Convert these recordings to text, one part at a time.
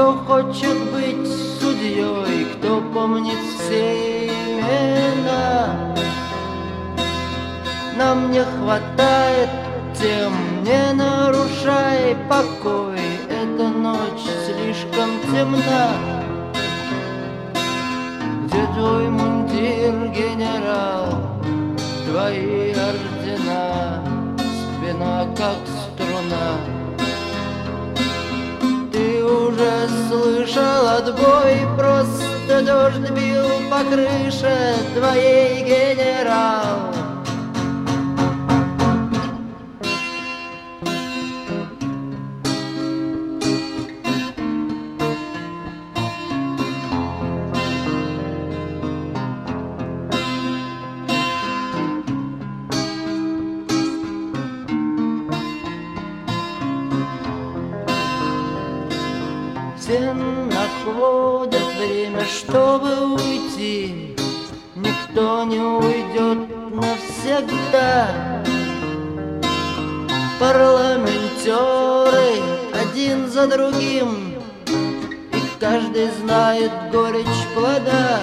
Кто хочет быть судьей, кто помнит все имена. Нам не хватает тем, не нарушай покой, эта ночь слишком темна. Где твой мундир, генерал, твои ордена, спина как струна. Ты уже слышал отбой, просто дождь бил по крыше твоей, генерал. Все находят время, чтобы уйти. Никто не уйдет навсегда. Парламентеры один за другим, и каждый знает горечь плода.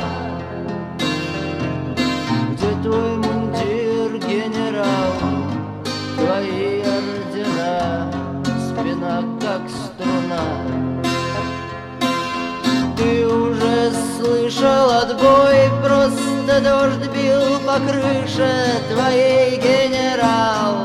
Где твой мундир, генерал, твои ордена, спина как струна. Ты уже слышал отбой, просто дождь бил по крыше твоей, генерал.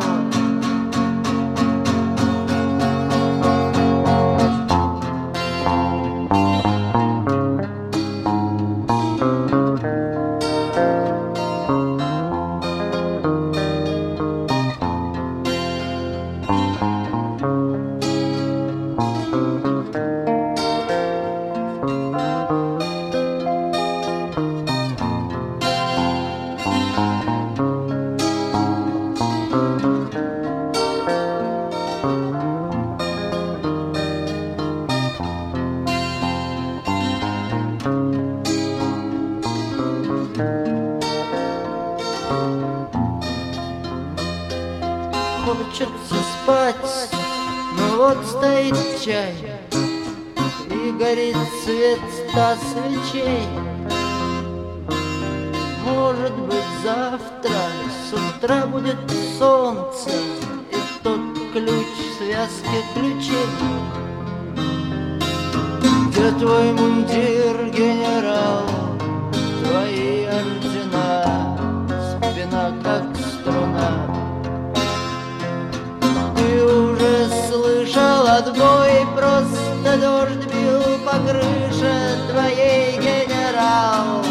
Хочется спать, но вот стоит чай, и горит свет 100 свечей. Может быть, завтра с утра будет солнце, и тот ключ в связке ключей. Где твой мундир, генерал, твои ордена, спина как струна. Ты уже слышал отбой, просто дождь бил по крыше твоей, генерал.